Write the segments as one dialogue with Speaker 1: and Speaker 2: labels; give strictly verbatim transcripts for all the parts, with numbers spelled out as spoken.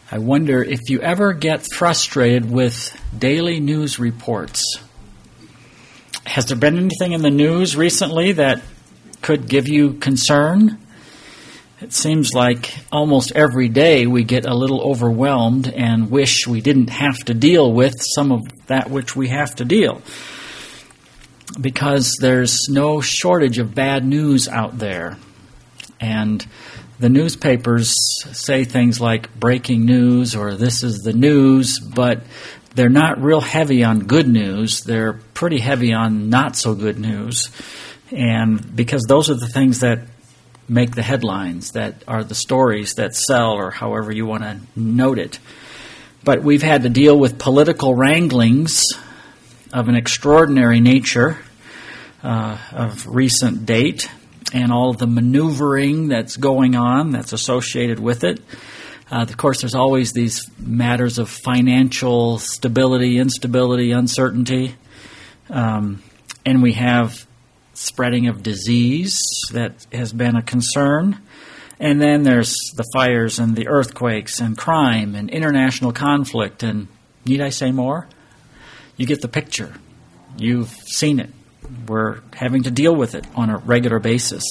Speaker 1: I wonder if you ever get frustrated with daily news reports. Has there been anything in the news recently that could give you concern? It seems like almost every day we get a little overwhelmed and wish we didn't have to deal with some of that which we have to deal, because there's no shortage of bad news out there. And the newspapers say things like breaking news or this is the news, but they're not real heavy on good news. They're pretty heavy on not so good news. And because those are the things that make the headlines, that are the stories that sell, or however you want to note it. But we've had to deal with political wranglings of an extraordinary nature uh, of recent date, and all the maneuvering that's going on that's associated with it. Uh, of course, there's always these matters of financial stability, instability, uncertainty. Um, and we have spreading of disease that has been a concern. And then there's the fires and the earthquakes and crime and international conflict. And need I say more? You get the picture. You've seen it. We're having to deal with it on a regular basis.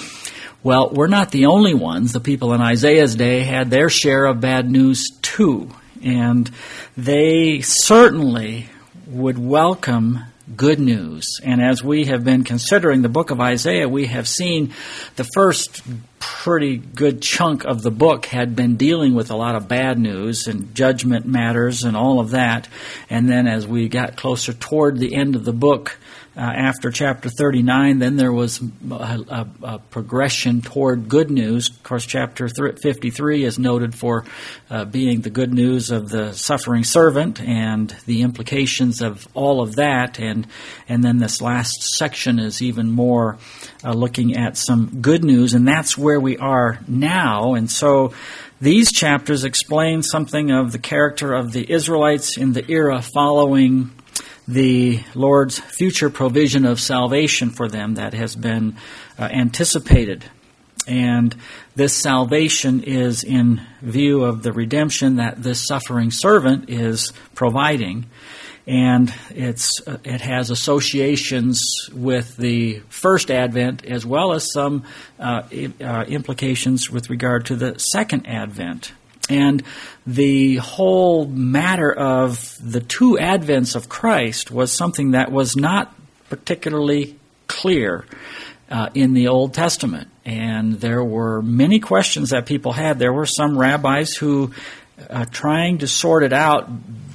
Speaker 1: Well, we're not the only ones. The people in Isaiah's day had their share of bad news too. And they certainly would welcome good news. And as we have been considering the book of Isaiah, we have seen the first pretty good chunk of the book had been dealing with a lot of bad news and judgment matters and all of that. And then as we got closer toward the end of the book, Uh, after chapter thirty-nine, then there was a, a, a progression toward good news. Of course, chapter fifty-three is noted for uh, being the good news of the suffering servant and the implications of all of that. And and then this last section is even more uh, looking at some good news, and that's where we are now. And so these chapters explain something of the character of the Israelites in the era following the Lord's future provision of salvation for them that has been uh, anticipated. And this salvation is in view of the redemption that this suffering servant is providing. And it's uh, it has associations with the first advent as well as some uh, uh, implications with regard to the second advent. And the whole matter of the two advents of Christ was something that was not particularly clear uh, in the Old Testament. And there were many questions that people had. There were some rabbis who, uh, trying to sort it out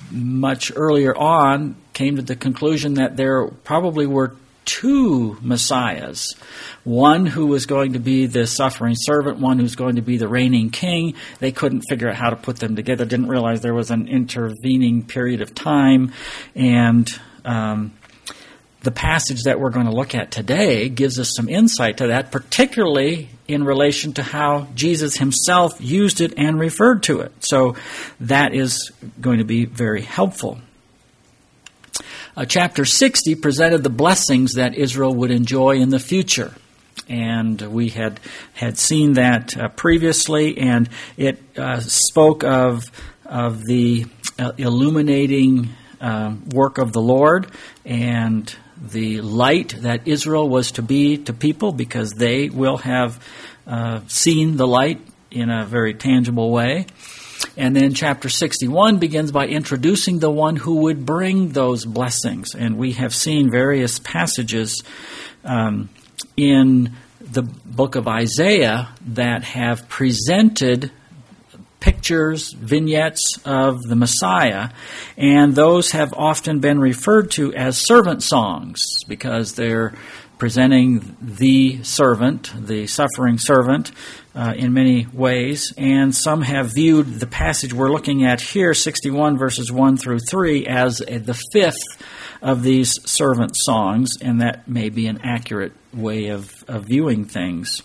Speaker 1: much earlier on, came to the conclusion that there probably were two Messiahs. One who was going to be the suffering servant, one who's going to be the reigning king. They couldn't figure out how to put them together, didn't realize there was an intervening period of time. And um, the passage that we're going to look at today gives us some insight to that, particularly in relation to how Jesus himself used it and referred to it. So that is going to be very helpful. Uh, chapter sixty presented the blessings that Israel would enjoy in the future. And we had had seen that uh, previously, and it uh, spoke of, of the uh, illuminating uh, work of the Lord and the light that Israel was to be to people, because they will have uh, seen the light in a very tangible way. And then chapter sixty-one begins by introducing the one who would bring those blessings. And we have seen various passages um, in the book of Isaiah that have presented pictures, vignettes of the Messiah. And those have often been referred to as servant songs, because they're presenting the servant, the suffering servant, uh, in many ways. And some have viewed the passage we're looking at here, sixty-one verses one through three, as a, the fifth of these servant songs, and that may be an accurate way of, of viewing things.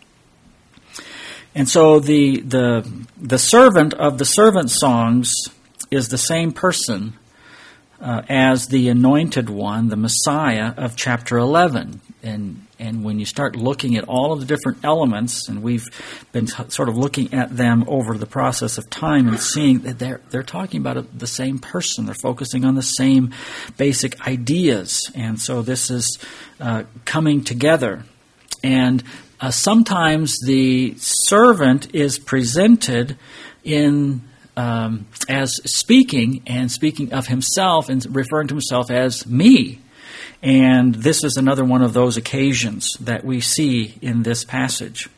Speaker 1: And so the the the servant of the servant songs is the same person uh, as the anointed one, the Messiah of chapter eleven. And And when you start looking at all of the different elements, and we've been t- sort of looking at them over the process of time and seeing that they're they're talking about a, the same person. They're focusing on the same basic ideas. And so this is uh, coming together. And uh, sometimes the servant is presented in um, as speaking and speaking of himself and referring to himself as me. And this is another one of those occasions that we see in this passage.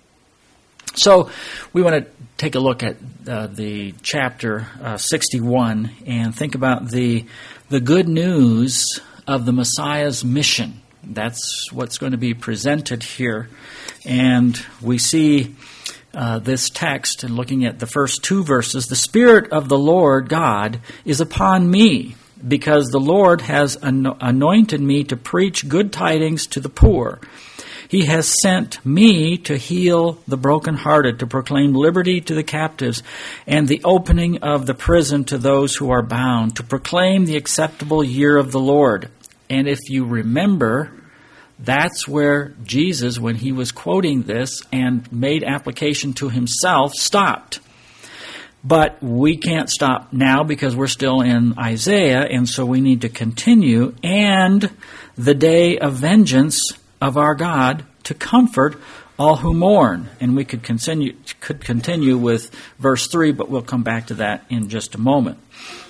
Speaker 1: So we want to take a look at uh, the chapter uh, sixty-one and think about the the good news of the Messiah's mission. That's what's going to be presented here. And we see uh, this text, and looking at the first two verses, the Spirit of the Lord God is upon me, because the Lord has anointed me to preach good tidings to the poor. He has sent me to heal the brokenhearted, to proclaim liberty to the captives, and the opening of the prison to those who are bound, to proclaim the acceptable year of the Lord. And if you remember, that's where Jesus, when he was quoting this and made application to himself, stopped. But we can't stop now because we're still in Isaiah, and so we need to continue. And the day of vengeance of our God to comfort all who mourn. And we could continue could continue with verse three, but we'll come back to that in just a moment.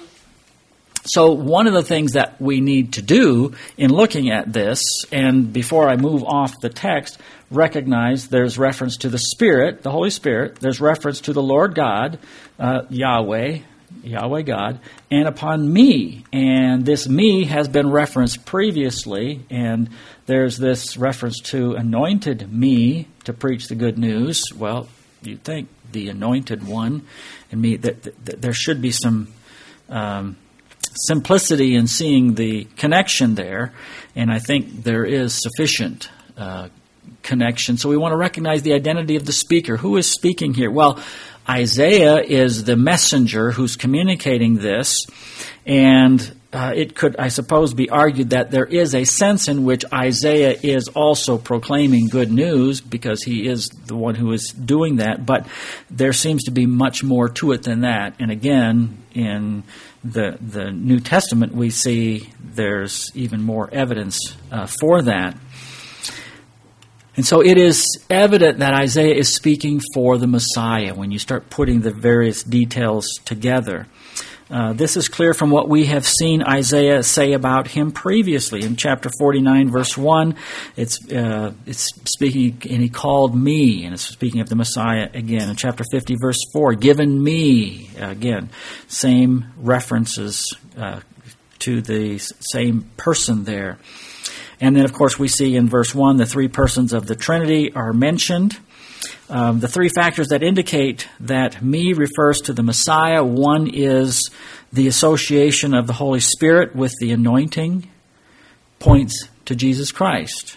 Speaker 1: So one of the things that we need to do in looking at this, and before I move off the text, recognize there's reference to the Spirit, the Holy Spirit. There's reference to the Lord God, uh, Yahweh, Yahweh God, and upon me. And this me has been referenced previously, and there's this reference to anointed me to preach the good news. Well, you'd think the anointed one and me, that, that, that there should be some Um, simplicity in seeing the connection there, and I think there is sufficient uh, connection. So we want to recognize the identity of the speaker. Who is speaking here? Well, Isaiah is the messenger who's communicating this, and uh, it could, I suppose, be argued that there is a sense in which Isaiah is also proclaiming good news because he is the one who is doing that, but there seems to be much more to it than that. And again, in the the New Testament, we see there's even more evidence uh, for that. And so it is evident that Isaiah is speaking for the Messiah when you start putting the various details together. Uh, this is clear from what we have seen Isaiah say about him previously. In chapter forty-nine, verse one, it's uh, it's speaking, and he called me, and it's speaking of the Messiah again. In chapter fifty, verse four, given me, again, same references uh, to the same person there. And then, of course, we see in verse one, the three persons of the Trinity are mentioned. Um, the three factors that indicate that me refers to the Messiah. One is the association of the Holy Spirit with the anointing points to Jesus Christ.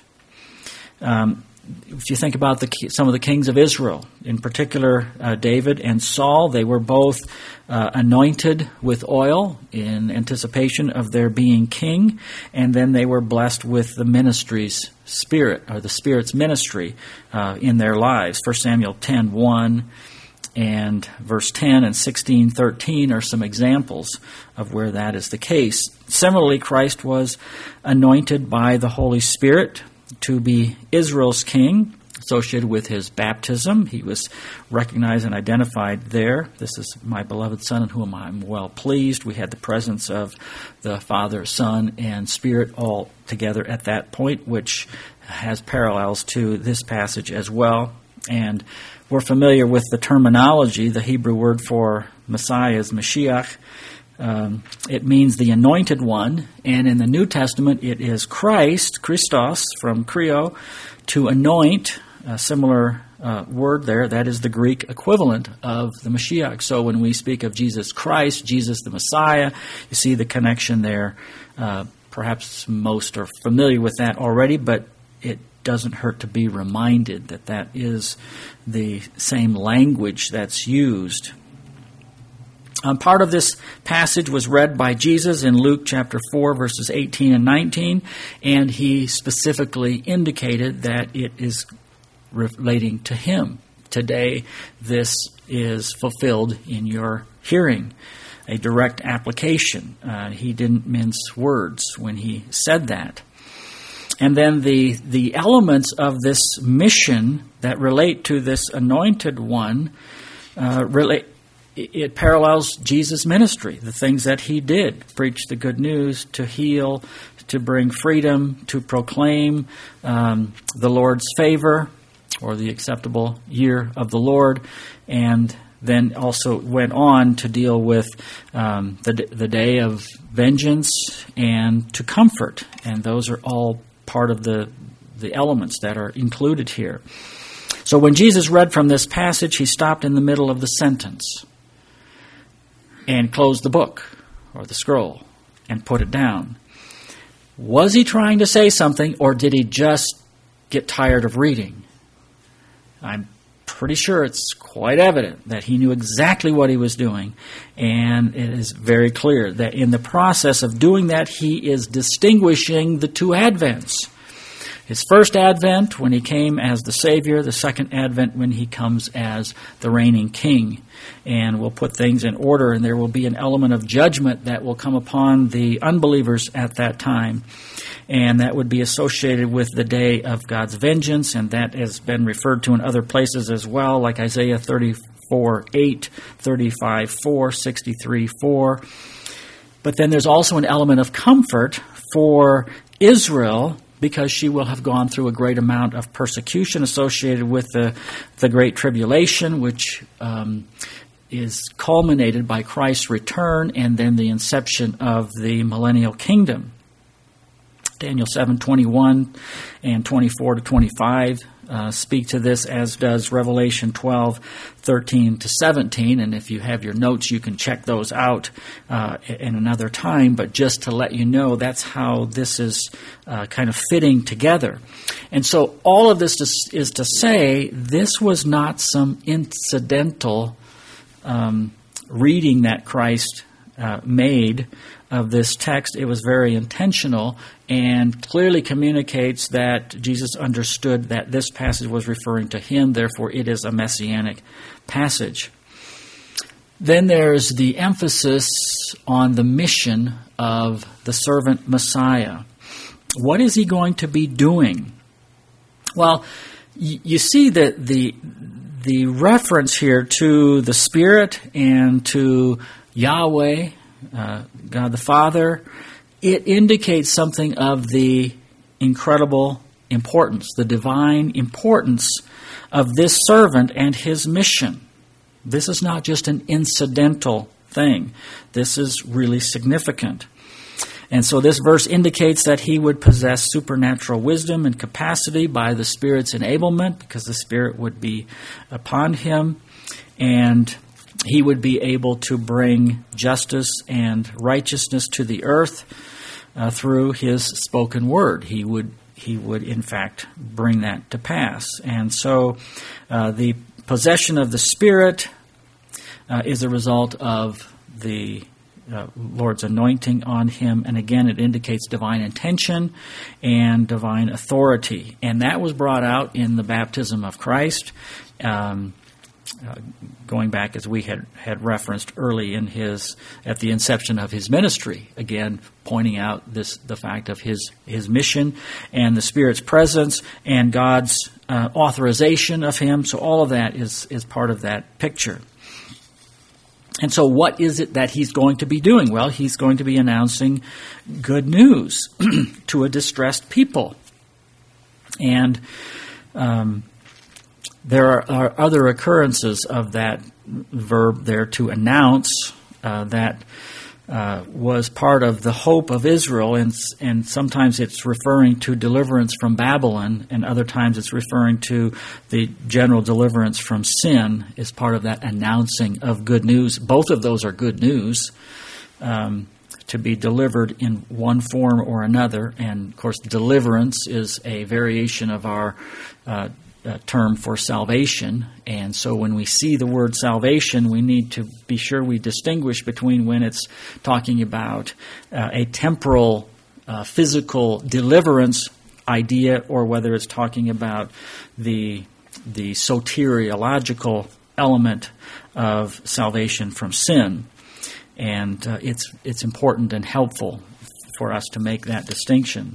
Speaker 1: Um, if you think about the, some of the kings of Israel, in particular uh, David and Saul, they were both uh, anointed with oil in anticipation of their being king, and then they were blessed with the ministry's spirit, or the Spirit's ministry uh, in their lives. First Samuel ten one and verse ten and sixteen thirteen are some examples of where that is the case. Similarly, Christ was anointed by the Holy Spirit to be Israel's king, associated with his baptism. He was recognized and identified there. This is my beloved Son in whom I am well pleased. We had the presence of the Father, Son, and Spirit all together at that point, which has parallels to this passage as well. And we're familiar with the terminology. The Hebrew word for Messiah is Mashiach. Um, it means the anointed one, and in the New Testament it is Christ, Christos, from Kreo, to anoint, a similar uh, word there. That is the Greek equivalent of the Mashiach. So when we speak of Jesus Christ, Jesus the Messiah, you see the connection there. Uh, perhaps most are familiar with that already, but it doesn't hurt to be reminded that that is the same language that's used. Um, part of this passage was read by Jesus in Luke chapter four, verses eighteen and nineteen, and he specifically indicated that it is relating to him. Today, this is fulfilled in your hearing, a direct application. Uh, he didn't mince words when he said that. And then the the elements of this mission that relate to this anointed one uh, relate. It parallels Jesus' ministry, the things that he did: preach the good news, to heal, to bring freedom, to proclaim um, the Lord's favor, or the acceptable year of the Lord, and then also went on to deal with um, the the day of vengeance and to comfort, and those are all part of the the elements that are included here. So when Jesus read from this passage, he stopped in the middle of the sentence and closed the book or the scroll and put it down. Was he trying to say something, or did he just get tired of reading? I'm pretty sure it's quite evident that he knew exactly what he was doing, and it is very clear that in the process of doing that, he is distinguishing the two advents. His first advent when he came as the Savior, the second advent when he comes as the reigning King. And will put things in order, and there will be an element of judgment that will come upon the unbelievers at that time. And that would be associated with the day of God's vengeance, and that has been referred to in other places as well, like Isaiah thirty-four eight, thirty-five four, sixty-three four. But then there's also an element of comfort for Israel, because she will have gone through a great amount of persecution associated with the, the Great Tribulation, which um, is culminated by Christ's return and then the inception of the millennial kingdom. Daniel seven twenty-one and twenty-four to twenty-five uh, speak to this, as does Revelation twelve thirteen to seventeen. And if you have your notes, you can check those out uh, in another time. But just to let you know, that's how this is uh, kind of fitting together. And so all of this is, is to say this was not some incidental um, reading that Christ uh, made of this text. It was very intentional and clearly communicates that Jesus understood that this passage was referring to him, therefore it is a messianic passage. Then there's the emphasis on the mission of the servant Messiah. What is he going to be doing? Well, you see that the the reference here to the Spirit and to Yahweh, uh, God the Father, it indicates something of the incredible importance, the divine importance of this servant and his mission. This is not just an incidental thing. This is really significant. And so this verse indicates that he would possess supernatural wisdom and capacity by the Spirit's enablement, because the Spirit would be upon him, and he would be able to bring justice and righteousness to the earth uh, through his spoken word. He would, he would, in fact, bring that to pass. And so uh, the possession of the Spirit uh, is a result of the Uh, Lord's anointing on him, and again it indicates divine intention and divine authority, and that was brought out in the baptism of Christ, um, uh, going back as we had, had referenced early in his at the inception of his ministry, again pointing out this the fact of his his mission and the Spirit's presence and God's uh, authorization of him. So all of that is is part of that picture. And so what is it that he's going to be doing? Well, he's going to be announcing good news to a distressed people. And um, there are, are other occurrences of that verb there, to announce, uh, that uh, was part of the hope of Israel. And, and sometimes it's referring to deliverance from Babylon, and other times it's referring to the general deliverance from sin as part of that announcing of good news. Both of those are good news, um, to be delivered in one form or another. And, of course, deliverance is a variation of our uh, uh, term for salvation. And so when we see the word salvation, we need to be sure we distinguish between when it's talking about uh, a temporal, uh, physical deliverance idea, or whether it's talking about the the soteriological element of salvation from sin. And uh, it's it's important and helpful for us to make that distinction.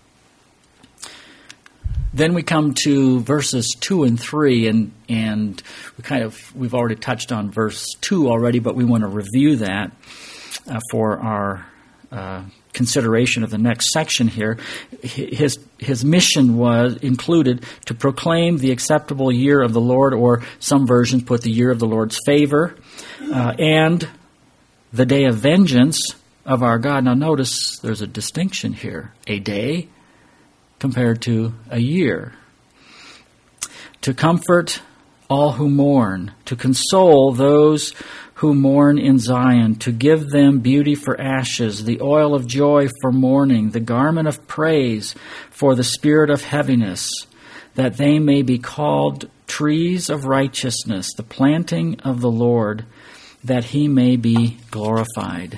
Speaker 1: Then we come to verses two and three, and and we kind of we've already touched on verse two already, but we want to review that uh, for our uh, consideration of the next section here. His his mission was included to proclaim the acceptable year of the Lord, or some versions put the year of the Lord's favor, uh, and the day of vengeance of our God. Now notice there's a distinction here. A day compared to a year. To comfort all who mourn, to console those who mourn in Zion, to give them beauty for ashes, the oil of joy for mourning, the garment of praise for the spirit of heaviness, that they may be called trees of righteousness, the planting of the Lord, that he may be glorified.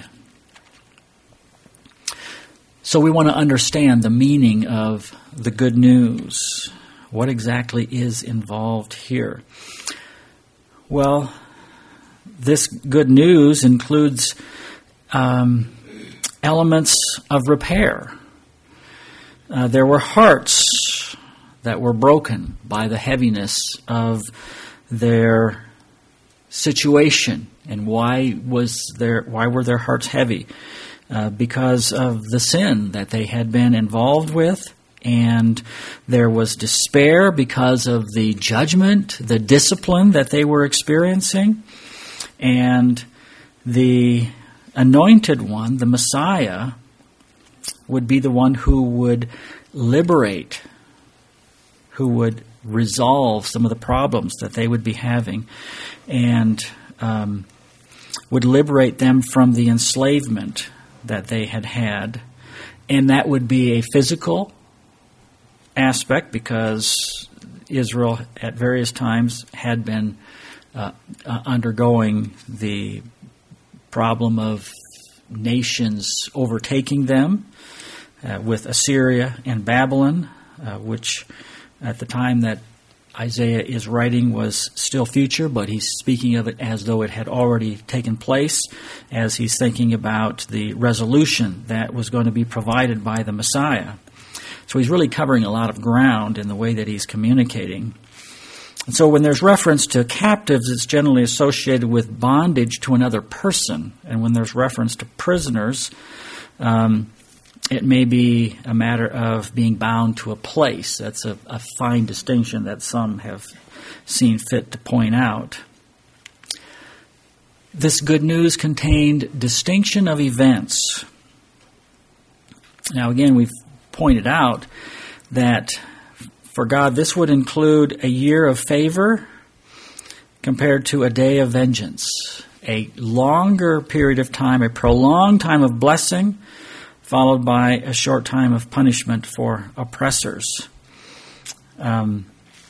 Speaker 1: So we want to understand the meaning of the good news. What exactly is involved here? Well, this good news includes um, elements of repair. Uh, there were hearts that were broken by the heaviness of their situation. And why was their why were their hearts heavy? Uh, because of the sin that they had been involved with, and there was despair because of the judgment, the discipline that they were experiencing. And the anointed one, the Messiah, would be the one who would liberate, who would resolve some of the problems that they would be having, and um, would liberate them from the enslavement that they had had. And that would be a physical aspect, because Israel at various times had been uh, uh, undergoing the problem of nations overtaking them uh, with Assyria and Babylon, uh, which at the time that Isaiah is writing was still future, but he's speaking of it as though it had already taken place, as he's thinking about the resolution that was going to be provided by the Messiah. So he's really covering a lot of ground in the way that he's communicating. And so when there's reference to captives, it's generally associated with bondage to another person. And when there's reference to prisoners, um, it may be a matter of being bound to a place. That's a, a fine distinction that some have seen fit to point out. This good news contained distinction of events. Now again, we've pointed out that for God, this would include a year of favor compared to a day of vengeance. A longer period of time, a prolonged time of blessing, followed by a short time of punishment for oppressors. Um,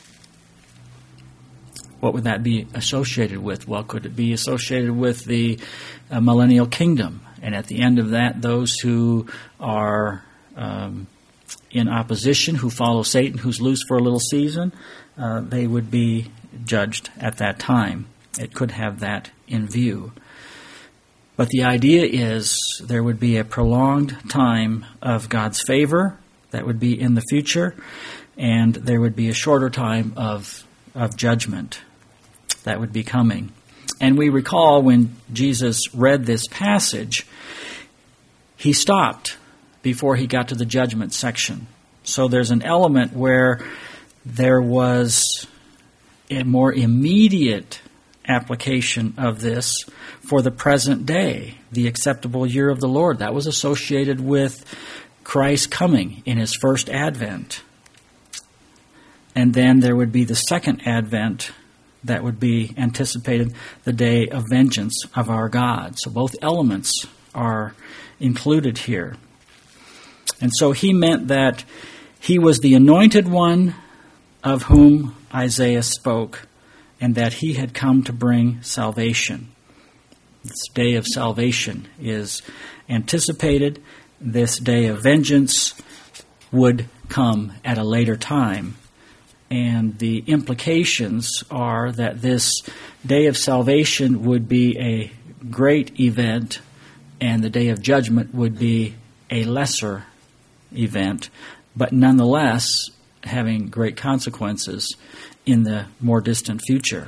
Speaker 1: what would that be associated with? Well, could it be associated with the uh, millennial kingdom? And at the end of that, those who are um, in opposition, who follow Satan, who's loose for a little season, uh, they would be judged at that time. It could have that in view. But the idea is there would be a prolonged time of God's favor that would be in the future, and there would be a shorter time of, of judgment that would be coming. And we recall when Jesus read this passage, he stopped before he got to the judgment section. So there's an element where there was a more immediate application of this for the present day, the acceptable year of the Lord. That was associated with Christ coming in his first advent. And then there would be the second advent that would be anticipated, the day of vengeance of our God. So both elements are included here. And so he meant that he was the anointed one of whom Isaiah spoke, and that he had come to bring salvation. This day of salvation is anticipated. This day of vengeance would come at a later time. And the implications are that this day of salvation would be a great event, and the day of judgment would be a lesser event, but nonetheless having great consequences in the more distant future.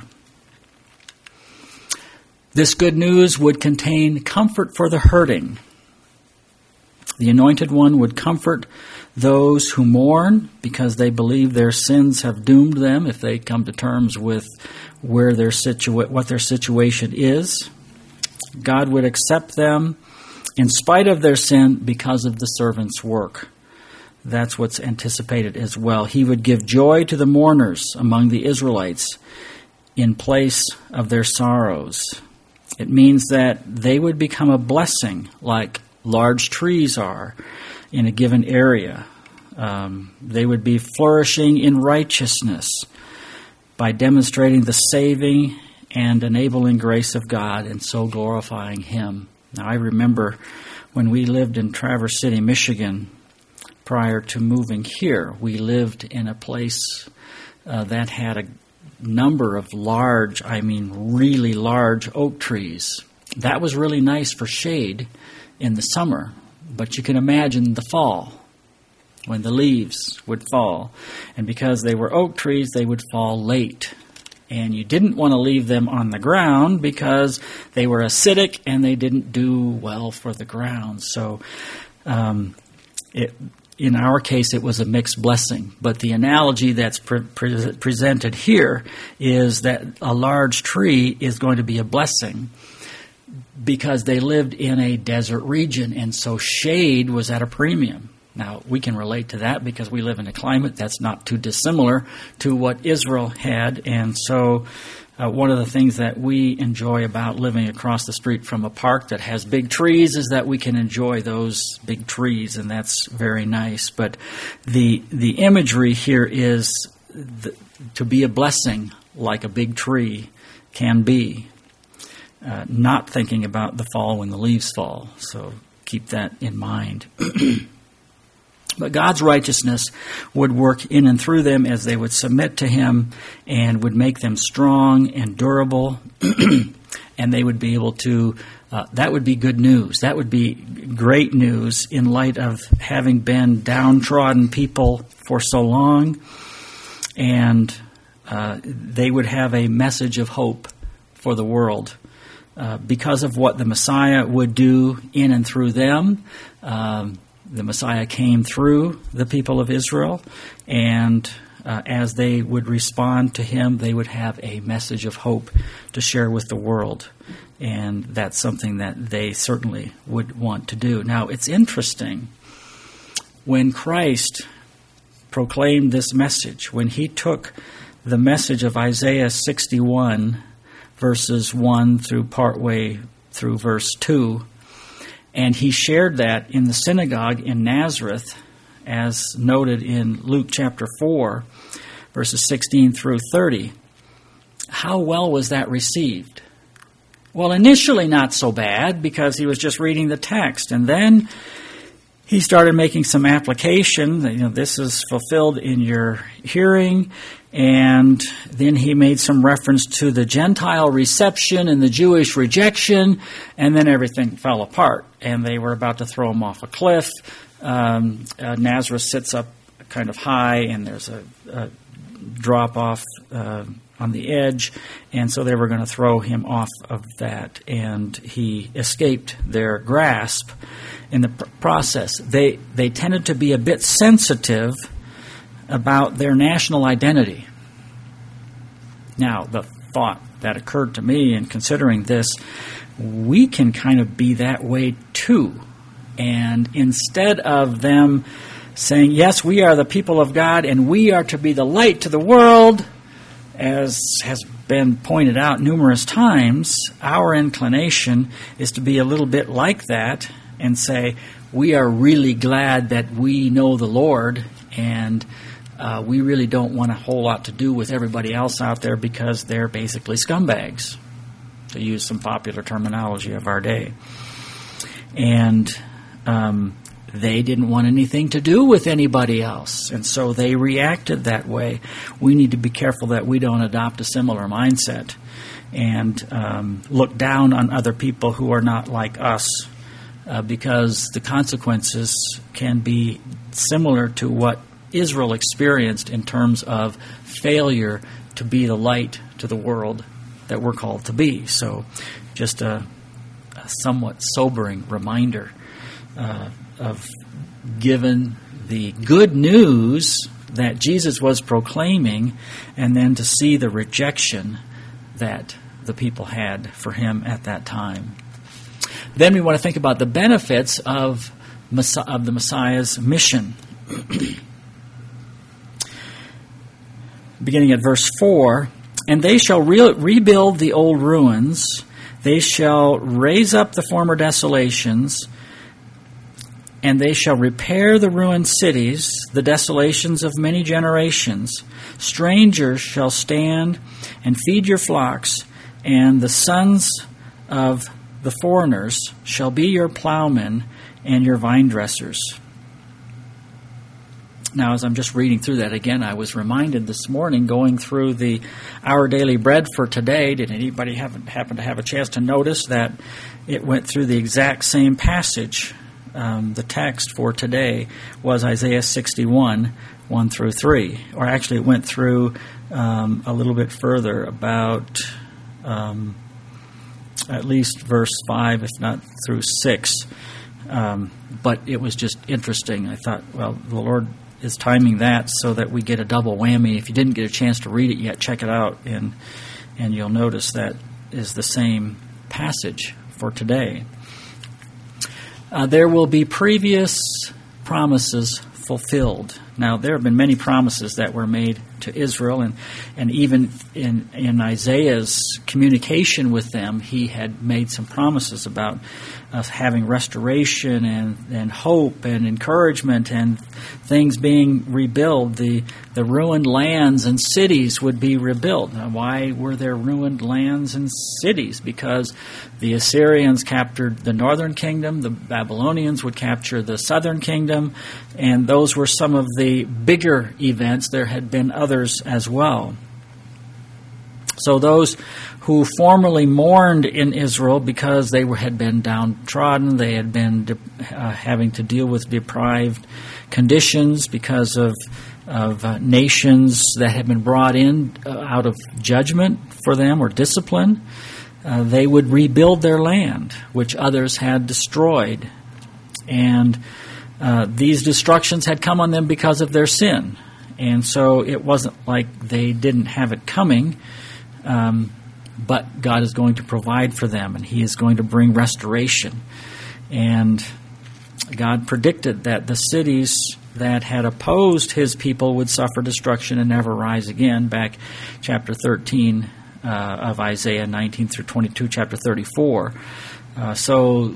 Speaker 1: This good news would contain comfort for the hurting. The Anointed One would comfort those who mourn because they believe their sins have doomed them if they come to terms with where their situa- what their situation is. God would accept them in spite of their sin because of the servant's work. That's what's anticipated as well. He would give joy to the mourners among the Israelites in place of their sorrows. It means that they would become a blessing like large trees are in a given area. Um, they would be flourishing in righteousness by demonstrating the saving and enabling grace of God and so glorifying Him. Now, I remember when we lived in Traverse City, Michigan, prior to moving here, we lived in a place uh, that had a number of large, I mean really large oak trees. That was really nice for shade in the summer, but you can imagine the fall when the leaves would fall. And because they were oak trees, they would fall late. And you didn't want to leave them on the ground because they were acidic and they didn't do well for the ground. So um, it, in our case, it was a mixed blessing. But the analogy that's pre- pre- presented here is that a large tree is going to be a blessing because they lived in a desert region, and so shade was at a premium. Now, we can relate to that because we live in a climate that's not too dissimilar to what Israel had. And so uh, one of the things that we enjoy about living across the street from a park that has big trees is that we can enjoy those big trees, and that's very nice. But the the imagery here is the, to be a blessing like a big tree can be, uh, not thinking about the fall when the leaves fall. So keep that in mind. But God's righteousness would work in and through them as they would submit to Him and would make them strong and durable, and they would be able to, uh, that would be good news. That would be great news in light of having been downtrodden people for so long, and uh, they would have a message of hope for the world uh, because of what the Messiah would do in and through them. Um, The Messiah came through the people of Israel, and uh, as they would respond to Him, they would have a message of hope to share with the world. And that's something that they certainly would want to do. Now, it's interesting. When Christ proclaimed this message, when He took the message of Isaiah sixty-one, verses one through partway through verse two, and He shared that in the synagogue in Nazareth, as noted in Luke chapter four, verses sixteen through thirty. How well was that received? Well, initially not so bad because he was just reading the text. And then he started making some application. You know, this is fulfilled in your hearing. And then he made some reference to the Gentile reception and the Jewish rejection, and then everything fell apart, and they were about to throw him off a cliff. Um, uh, Nazareth sits up kind of high, and there's a, a drop-off uh, on the edge, and so they were going to throw him off of that, and he escaped their grasp in the pr- process. They, they tended to be a bit sensitive about their national identity. Now, the thought that occurred to me in considering this, we can kind of be that way too. And instead of them saying, yes, we are the people of God and we are to be the light to the world, as has been pointed out numerous times, our inclination is to be a little bit like that and say, we are really glad that we know the Lord, and uh, we really don't want a whole lot to do with everybody else out there because they're basically scumbags, to use some popular terminology of our day. And um, they didn't want anything to do with anybody else, and so they reacted that way. We need to be careful that we don't adopt a similar mindset and um, look down on other people who are not like us, uh, because the consequences can be similar to what Israel experienced in terms of failure to be the light to the world that we're called to be. So just a, a somewhat sobering reminder uh, of given the good news that Jesus was proclaiming, and then to see the rejection that the people had for him at that time. Then we want to think about the benefits of, of the Messiah's mission. Beginning at verse four, and they shall re- rebuild the old ruins, they shall raise up the former desolations, and they shall repair the ruined cities, the desolations of many generations. Strangers shall stand and feed your flocks, and the sons of the foreigners shall be your plowmen and your vine dressers. Now, as I'm just reading through that again, I was reminded this morning, going through the Our Daily Bread for today, did anybody have, happen to have a chance to notice that it went through the exact same passage? Um, the text for today was Isaiah sixty-one, one through three. Or actually, it went through um, a little bit further, about um, at least verse five, if not through six. Um, but it was just interesting. I thought, well, the Lord is timing that so that we get a double whammy. If you didn't get a chance to read it yet, check it out, and and you'll notice that is the same passage for today. Uh, there will be previous promises fulfilled. Now, there have been many promises that were made to Israel, and, and even in, in Isaiah's communication with them, he had made some promises about us having restoration and, and hope and encouragement and things being rebuilt. The, the ruined lands and cities would be rebuilt. Now, why were there ruined lands and cities? Because the Assyrians captured the northern kingdom, the Babylonians would capture the southern kingdom, and those were some of the bigger events. There had been others as well. So those who formerly mourned in Israel because they were, had been downtrodden, they had been de- uh, having to deal with deprived conditions because of, of uh, nations that had been brought in uh, out of judgment for them or discipline, uh, they would rebuild their land, which others had destroyed. And uh, these destructions had come on them because of their sin. And so it wasn't like they didn't have it coming. Um, but God is going to provide for them, and He is going to bring restoration. And God predicted that the cities that had opposed His people would suffer destruction and never rise again, back chapter thirteen uh, of Isaiah nineteen through twenty-two, chapter thirty-four. Uh, so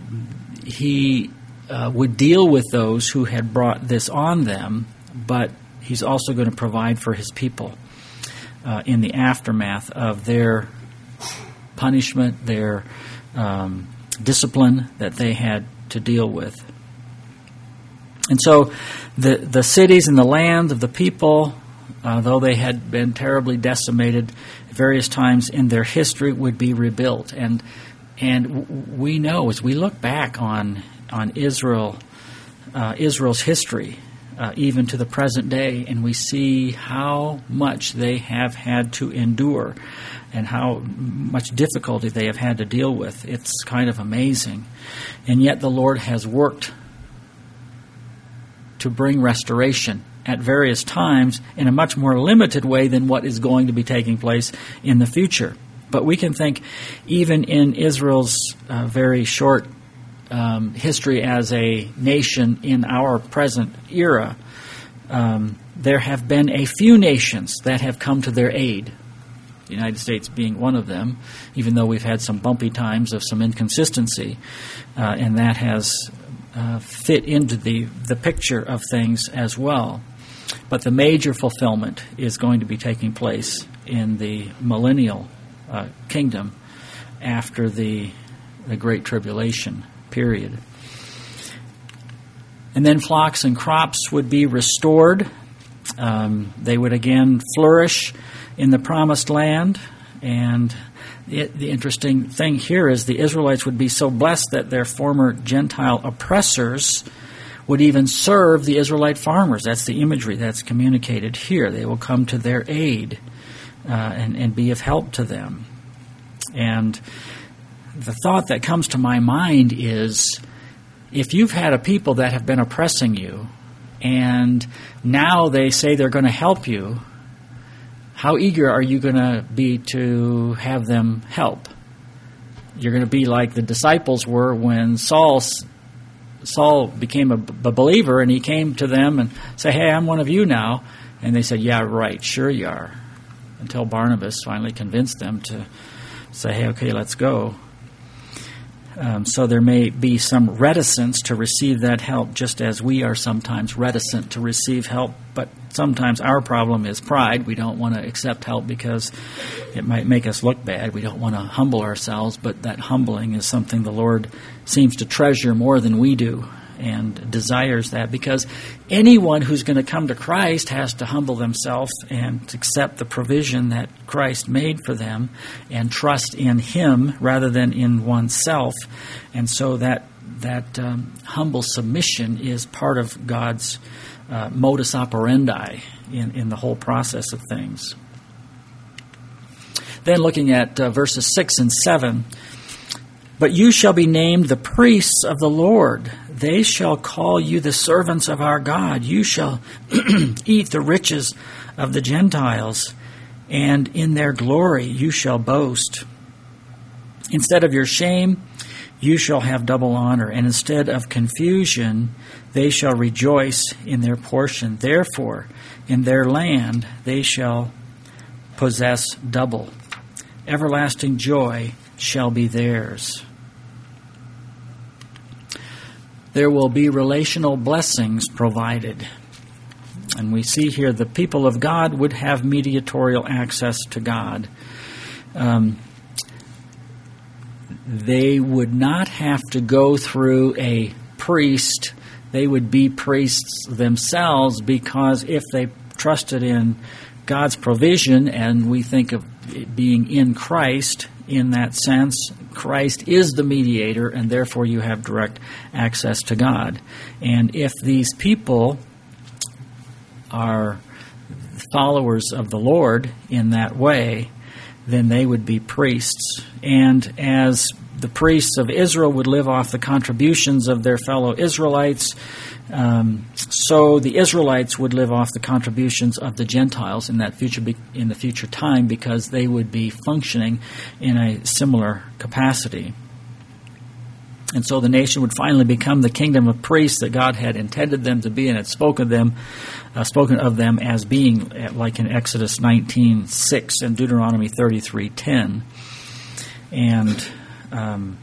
Speaker 1: He uh, would deal with those who had brought this on them, but He's also going to provide for His people Uh, in the aftermath of their punishment, their um, discipline that they had to deal with. And so the the cities and the land of the people, uh, though they had been terribly decimated at various times in their history, would be rebuilt. And and we know, as we look back on on Israel, uh, Israel's history, Uh, even to the present day, and we see how much they have had to endure and how much difficulty they have had to deal with. It's kind of amazing. And yet the Lord has worked to bring restoration at various times in a much more limited way than what is going to be taking place in the future. But we can think even in Israel's uh, very short Um, history as a nation in our present era, um, there have been a few nations that have come to their aid, the United States being one of them, even though we've had some bumpy times of some inconsistency, uh, and that has uh, fit into the, the picture of things as well. But the major fulfillment is going to be taking place in the millennial uh, kingdom after the the Great Tribulation period. And then flocks and crops would be restored. Um, they would again flourish in the promised land. And the, the interesting thing here is the Israelites would be so blessed that their former Gentile oppressors would even serve the Israelite farmers. That's the imagery that's communicated here. They will come to their aid uh, and, and be of help to them. And the thought that comes to my mind is, if you've had a people that have been oppressing you, and now they say they're going to help you, how eager are you going to be to have them help? You're going to be like the disciples were when Saul Saul became a, b- a believer, and he came to them and said, "Hey, I'm one of you now." And they said, "Yeah, right, sure you are." Until Barnabas finally convinced them to say, "Hey, okay, let's go." Um, so there may be some reticence to receive that help, just as we are sometimes reticent to receive help. But sometimes our problem is pride. We don't want to accept help because it might make us look bad. We don't want to humble ourselves, but that humbling is something the Lord seems to treasure more than we do, and desires that, because anyone who's going to come to Christ has to humble themselves and accept the provision that Christ made for them and trust in Him rather than in oneself. And so that that um, humble submission is part of God's uh, modus operandi in, in the whole process of things. Then looking at uh, verses six and seven, "But you shall be named the priests of the Lord. They shall call you the servants of our God. You shall eat the riches of the Gentiles, and in their glory you shall boast. Instead of your shame, you shall have double honor, and instead of confusion, they shall rejoice in their portion. Therefore, in their land they shall possess double. Everlasting joy shall be theirs." There will be relational blessings provided. And we see here the people of God would have mediatorial access to God. Um, they would not have to go through a priest. They would be priests themselves, because if they trusted in God's provision, and we think of it being in Christ in that sense, Christ is the mediator, and therefore you have direct access to God. And if these people are followers of the Lord in that way, then they would be priests. And as the priests of Israel would live off the contributions of their fellow Israelites, um, so the Israelites would live off the contributions of the Gentiles in that future in the future time, because they would be functioning in a similar capacity. And so the nation would finally become the kingdom of priests that God had intended them to be, and had spoken them, uh, spoken of them as being, like in Exodus nineteen six and Deuteronomy thirty-three ten. And um,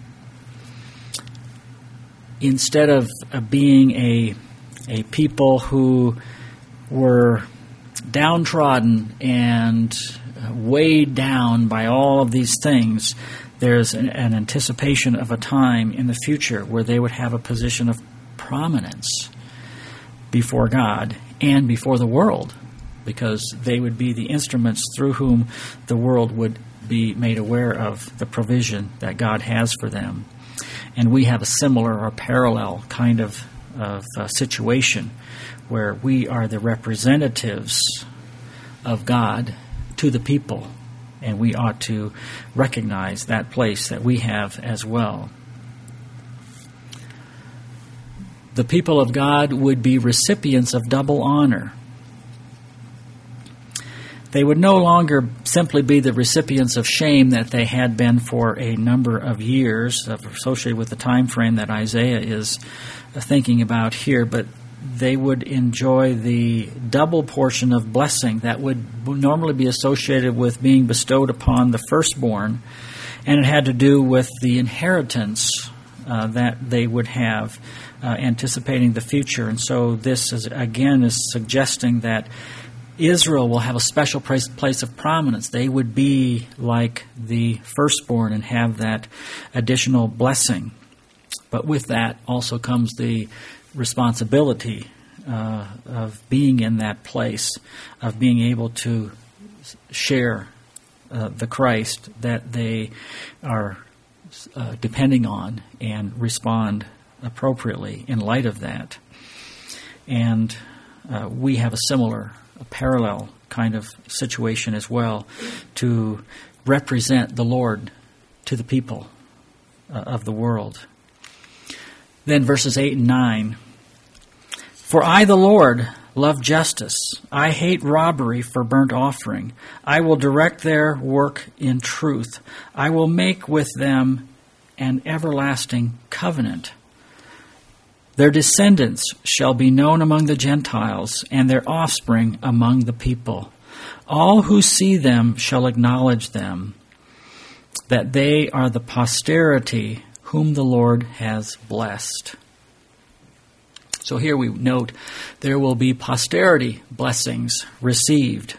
Speaker 1: instead of uh, being a a people who were downtrodden and weighed down by all of these things, there's an, an anticipation of a time in the future where they would have a position of prominence before God and before the world, because they would be the instruments through whom the world would be made aware of the provision that God has for them. And we have a similar or parallel kind of, of uh, situation where we are the representatives of God to the people, and we ought to recognize that place that we have as well. The people of God would be recipients of double honor. They would no longer simply be the recipients of shame that they had been for a number of years, associated with the time frame that Isaiah is thinking about here, but they would enjoy the double portion of blessing that would normally be associated with being bestowed upon the firstborn, and it had to do with the inheritance uh, that they would have, uh, anticipating the future. And so this, is, again, is suggesting that Israel will have a special place, place of prominence. They would be like the firstborn and have that additional blessing. But with that also comes the responsibility uh, of being in that place, of being able to share uh, the Christ that they are uh, depending on and respond appropriately in light of that. And uh, we have a similar, a parallel kind of situation as well, to represent the Lord to the people uh, of the world. Then verses eight and nine. For I, the Lord, love justice. I hate robbery for burnt offering. I will direct their work in truth. I will make with them an everlasting covenant. Their descendants shall be known among the Gentiles, and their offspring among the people. All who see them shall acknowledge them, that they are the posterity whom the Lord has blessed. So here we note there will be posterity blessings received.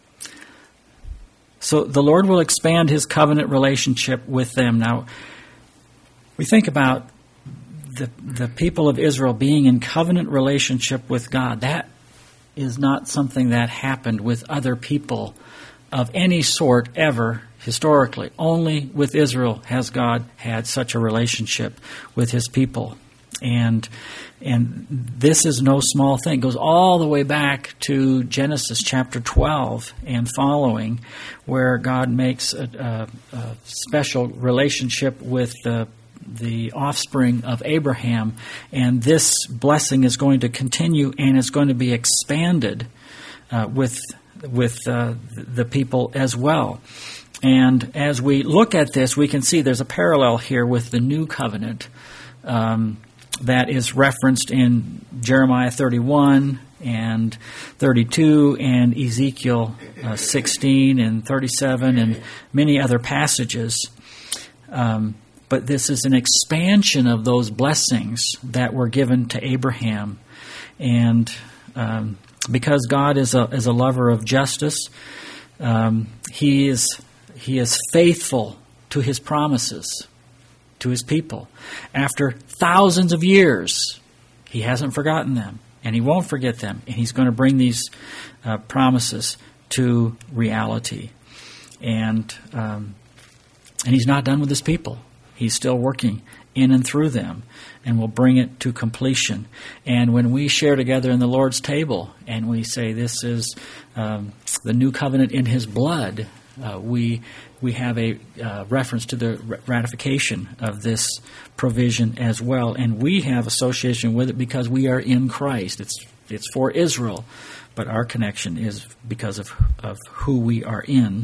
Speaker 1: So the Lord will expand his covenant relationship with them. Now, we think about the, the people of Israel being in covenant relationship with God. That is not something that happened with other people of any sort ever historically. Only with Israel has God had such a relationship with his people. And and this is no small thing. It goes all the way back to Genesis chapter twelve and following, where God makes a, a, a special relationship with the the offspring of Abraham. And this blessing is going to continue and is going to be expanded uh, with with uh, the people as well. And as we look at this, we can see there's a parallel here with the new covenant um, that is referenced in Jeremiah thirty-one and thirty-two and Ezekiel uh, sixteen and thirty-seven and many other passages. Um, but this is an expansion of those blessings that were given to Abraham. And um, because God is a, is a lover of justice, um, he is... He is faithful to his promises to his people. After thousands of years, he hasn't forgotten them, and he won't forget them, and he's going to bring these uh, promises to reality. And um, and he's not done with his people. He's still working in and through them, and will bring it to completion. And when we share together in the Lord's table, and we say this is um, the new covenant in his blood, Uh, we we have a uh, reference to the ratification of this provision as well, and we have association with it because we are in Christ. It's it's for Israel, but our connection is because of of who we are in.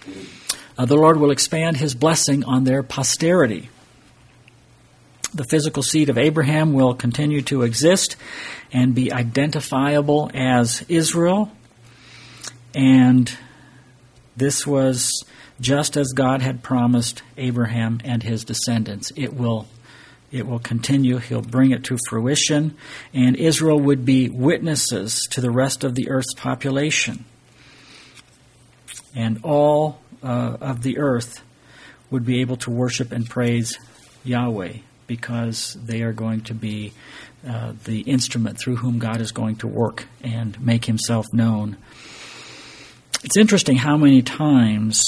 Speaker 1: Uh, the Lord will expand his blessing on their posterity. The physical seed of Abraham will continue to exist and be identifiable as Israel, and this was just as God had promised Abraham and his descendants. It will, it will continue. He'll bring it to fruition, and Israel would be witnesses to the rest of the earth's population. And all uh, of the earth would be able to worship and praise Yahweh, because they are going to be uh, the instrument through whom God is going to work and make himself known. It's interesting how many times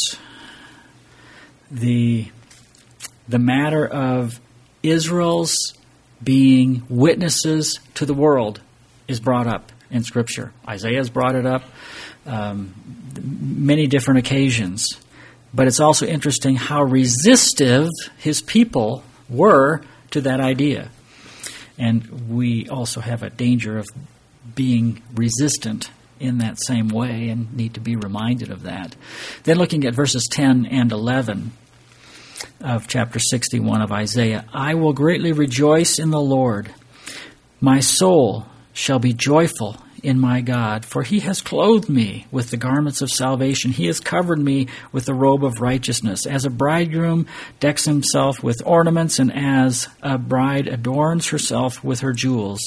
Speaker 1: the the matter of Israel's being witnesses to the world is brought up in Scripture. Isaiah's brought it up um, many different occasions. But it's also interesting how resistive his people were to that idea. And we also have a danger of being resistant in that same way, and need to be reminded of that. Then looking at verses ten and eleven of chapter sixty-one of Isaiah, I will greatly rejoice in the Lord. My soul shall be joyful in my God, for he has clothed me with the garments of salvation. He has covered me with the robe of righteousness. As a bridegroom decks himself with ornaments, and as a bride adorns herself with her jewels.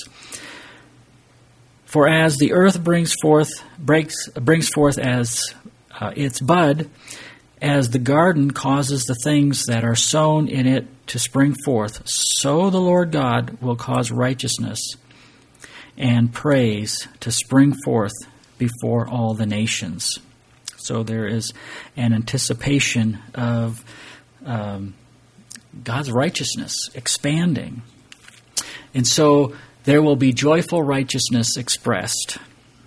Speaker 1: For as the earth brings forth, breaks, brings forth as uh, its bud, as the garden causes the things that are sown in it to spring forth, so the Lord God will cause righteousness and praise to spring forth before all the nations. So there is an anticipation of um, God's righteousness expanding. And so there will be joyful righteousness expressed.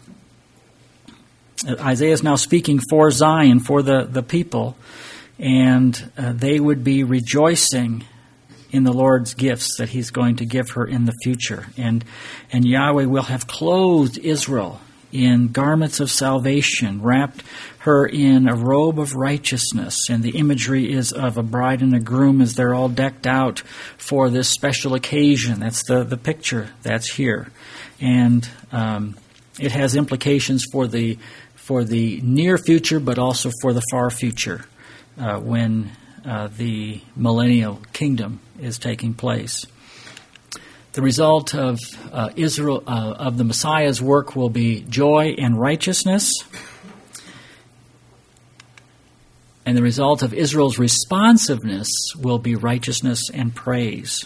Speaker 1: Isaiah is now speaking for Zion, for the, the people, and uh, they would be rejoicing in the Lord's gifts that he's going to give her in the future. And, and Yahweh will have clothed Israel in garments of salvation, wrapped her in a robe of righteousness. And the imagery is of a bride and a groom as they're all decked out for this special occasion. That's the, the picture that's here. And um, it has implications for the for the near future, but also for the far future, uh, when uh, the millennial kingdom is taking place. The result of uh, Israel uh, of the Messiah's work will be joy and righteousness, and the result of Israel's responsiveness will be righteousness and praise.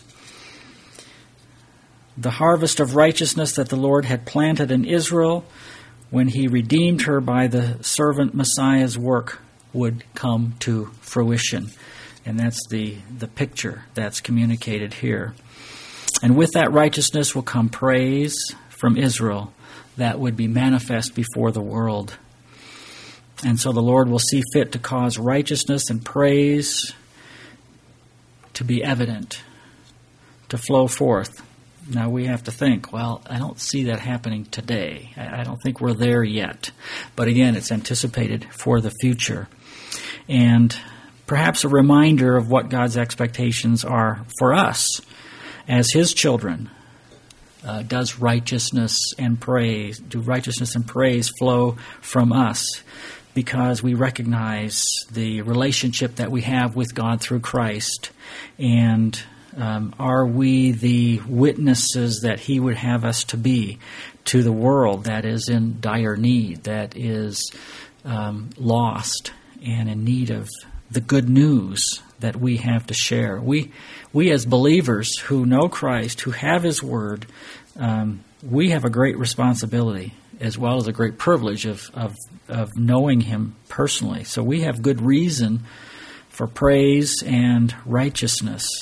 Speaker 1: The harvest of righteousness that the Lord had planted in Israel when he redeemed her by the servant Messiah's work would come to fruition. And that's the, the picture that's communicated here. And with that righteousness will come praise from Israel that would be manifest before the world. And so the Lord will see fit to cause righteousness and praise to be evident, to flow forth. Now we have to think, well, I don't see that happening today. I don't think we're there yet. But again, it's anticipated for the future. And perhaps a reminder of what God's expectations are for us as his children. Uh, does righteousness and praise, do righteousness and praise flow from us? Because we recognize the relationship that we have with God through Christ. And Um, are we the witnesses that he would have us to be to the world that is in dire need, that is um, lost and in need of the good news that we have to share? We, we as believers who know Christ, who have his word, um, we have a great responsibility as well as a great privilege of, of, of knowing him personally. So we have good reason for praise and righteousness.